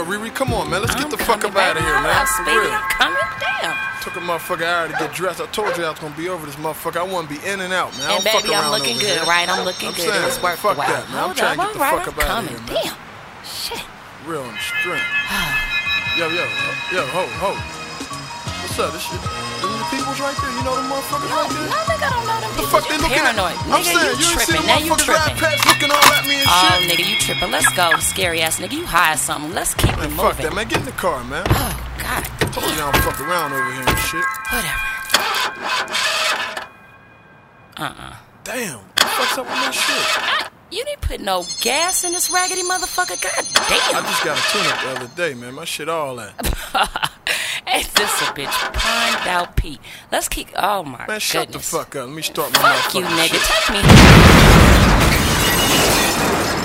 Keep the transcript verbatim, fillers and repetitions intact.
Riri. Come on, man. Let's I'm get the fuck coming, up out of baby. here, man. Hold up, For baby. real. I'm coming. Damn. Took a motherfucker hour to get dressed. I told you I was gonna be over this motherfucker. I want to be in and out, man. I And don't fuck baby, I'm around looking over good, here. right? I'm looking I'm good. saying, It was worth fuck the while. that, man. I'm Hold trying up, to get the all right, fuck I'm up out of coming. here, man. Damn. Shit. Real and strength. Yo, yo, yo, ho, ho. What's up? This shit. Them the people's right there. You know them motherfuckers No, right there? no, nigga, I don't know them The people. fuck they You looking paranoid. at? I'm Nigga, saying, you you ain't see tripping. the Now you motherfuckers ride tripping. past looking all at me and Oh, shit. nigga, you tripping. Let's go, scary ass nigga. You high or something. Let's keep Man, it fuck moving. that, man. Get in the car, man. Oh, God. Told you I don't fuck around over here and shit. Whatever. Uh-uh. Damn. What the fuck's up with my shit? I, you didn't put no gas in this raggedy motherfucker. God I damn. just got a tune-up the other day, man. My shit all that. Ain't this a bitch primed out Pete? Let's keep. Oh my Man, shut goodness. the fuck up. Let me start my Fuck you, motherfucking nigga. shit. Take me.